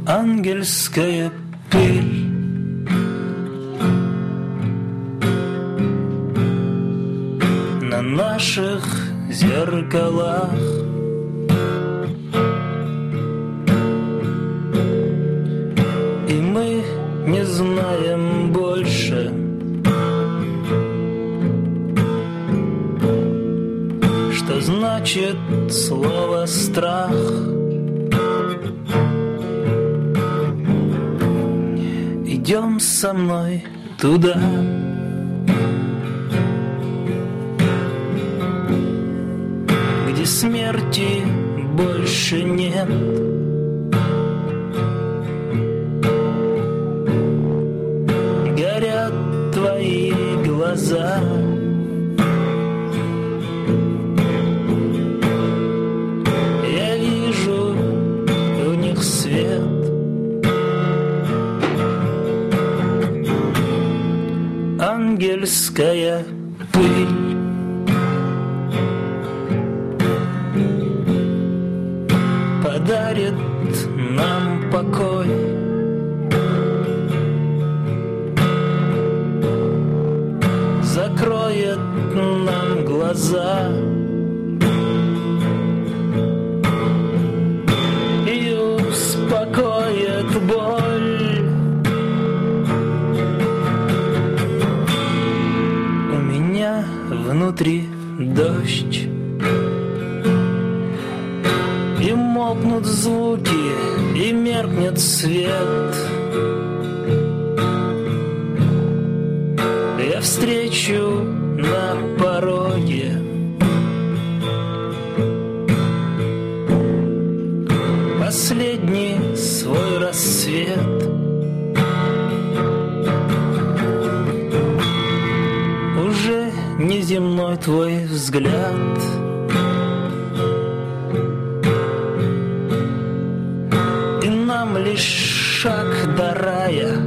ангельская пыль. На наших зеркалах и мы не знаем больше, что значит слово «страх». Идем со мной туда, где смерти больше нет. Горят твои глаза, я вижу в них свет. Ангельская пыль. Подарит нам покой. Закроет нам глаза и успокоит боль. У меня внутри дождь, и молкнут звуки, и меркнет свет. Я встречу на пороге последний свой рассвет. Уже неземной твой взгляд, и нам лишь шаг до рая.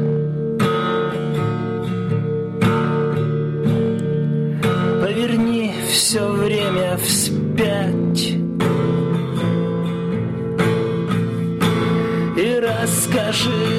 Поверни все время вспять и расскажи